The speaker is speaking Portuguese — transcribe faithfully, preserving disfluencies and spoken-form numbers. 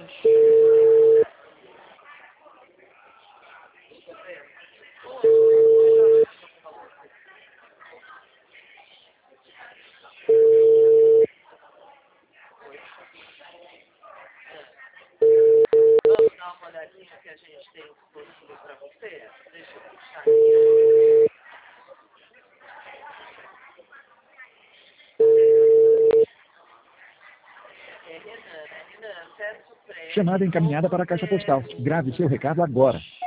Vamos dar uma olhadinha que a gente tem disponível para você? Deixa eu puxar aqui. É Renan, né? Renan, peço pré. Chamada encaminhada para a caixa postal. Grave seu recado agora.